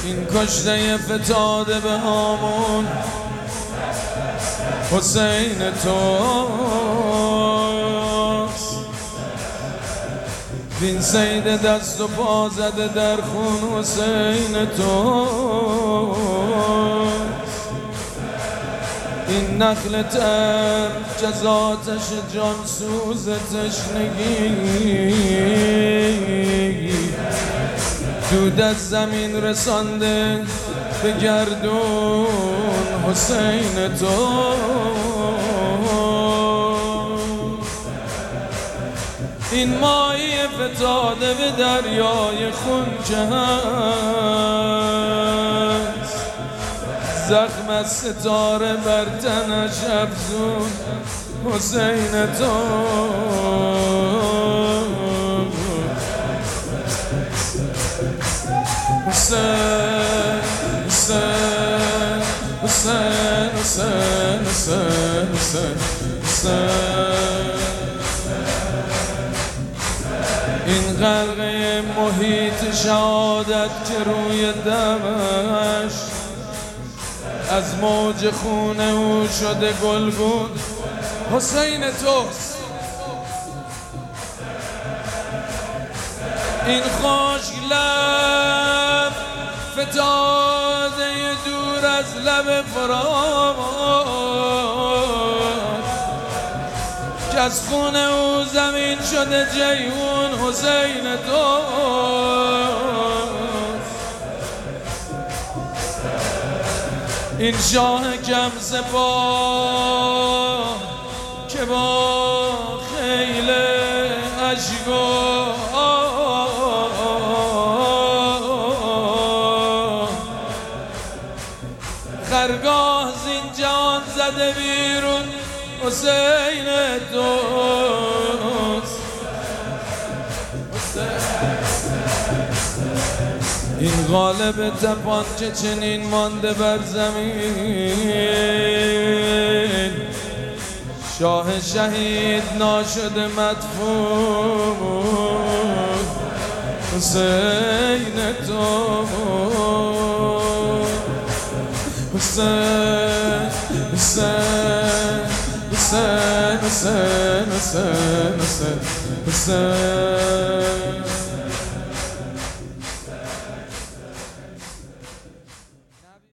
این کشته فتاده به هامون حسین توست. این سید دست و پا زده در خون حسین توست. این نخل تر جزاتش جان سوز تشنگی دود از زمین رسانده به گردون حسین تو. این ماهی فتاده به دریای خون که هست زخم از ستاره بر تنش افزون حسین تو. حسین حسین حسین حسین حسین حسین. این غرقه محیط شهادت که روی دمش از موج خون او شده گلگون حسین توست. این خشک لب فتاده دور از لب فرات که از خون او زمین شده جیهون حسین توست. این شاه کم سپاه که با خیل اشک و خرگاه زین جان زده بیرون حسین توست. این غالب تپان که چنین مانده بر زمین شاه شهید ناشده مدفون حسین توست. حسین حسین حسین حسین حسین حسین حسین.